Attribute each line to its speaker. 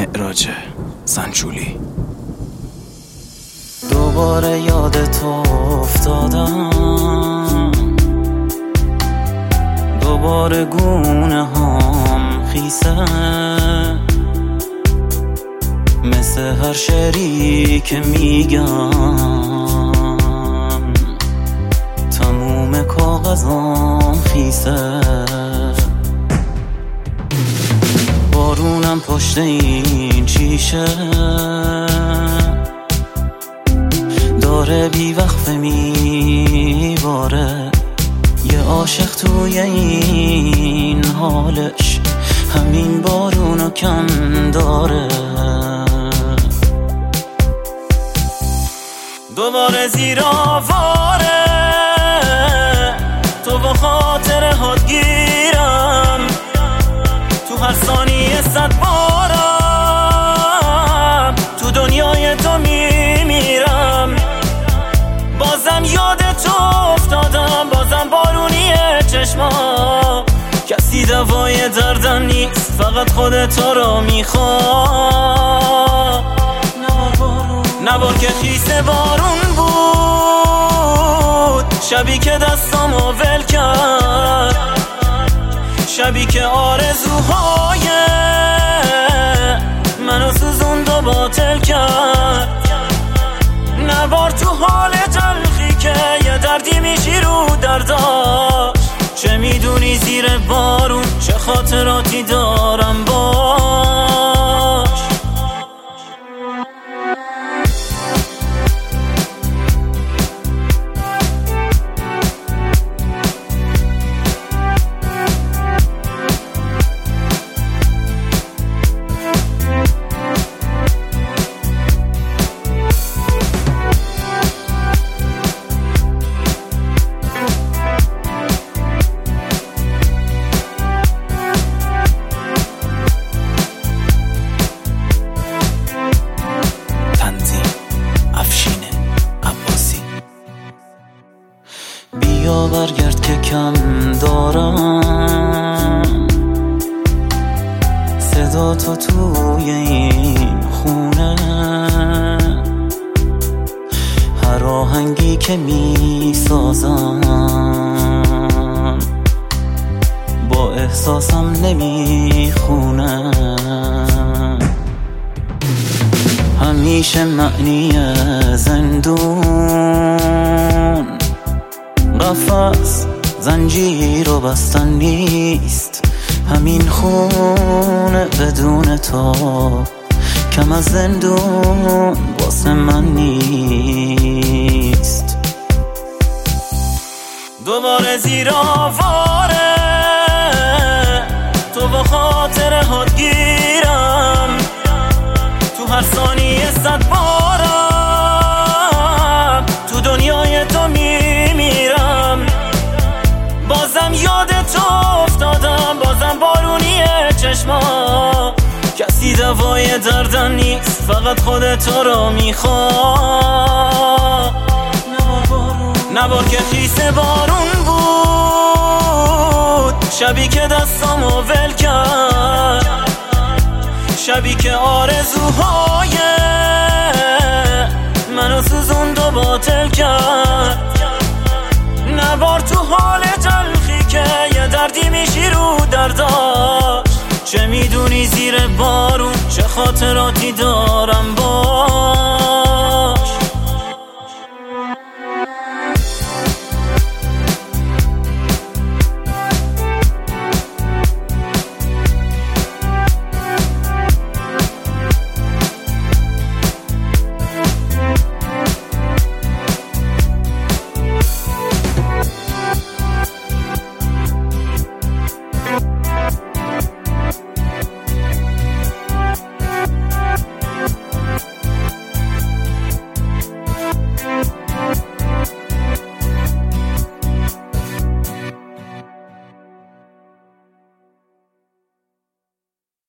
Speaker 1: معراج زنجولی.
Speaker 2: دوباره یاد تو افتادم، دوباره گونه هم خیسه، مثل هر شعری که میگم تموم کاغذام خیسه. بارونم پشت این شیشه داره بی وقفه میباره، یه عاشق توی این حالش همین بارونو کم داره. دوباره زیر آواره تو با خاطر هات گیرم، تو هر ثانیه 100 بارم تو دنیای تو میمیرم. بازم یاد تو افتادم، بازم بارونیه چشما، کسی دوای دردم نیست، فقط خودت تو رو میخوام. نبار که خیس بارون بود، شبی که دستامو ول کرد، شبی که آرزوهای منو سوزوند و باطل کرد. نبار تو حال تلخی که یه دردی میشی رو درداش، چه میدونی زیر بارون چه خاطراتی دارم باش. بیا برگرد که کم دارم صدا تو توی این خونه، هر آهنگی که می سازم با احساسم نمی خونه. همیشه معنی زندون قفس زنجیر و بستن نیست، همین خونه بدون تو کم از زندون واسه من نیست. دوباره زیر آواره تو با خاطر هات گیرم، تو هر ثانیه 100 بارم تو دنیای تو میمیرم. بازم یاد تو افتادم، بازم بارونیه چشما، کسی دوای دردم نیست، فقط خودت تو رو میخوام. نبار که خیس بارون بود، شبی که دستامو ول کرد، شبی که آرزوهای منو سوزوند و باطل کرد. نبار تو حال تلخی که یه دردی میشی رو درداش، چه میدونی زیر بارون چه خاطراتی دارم با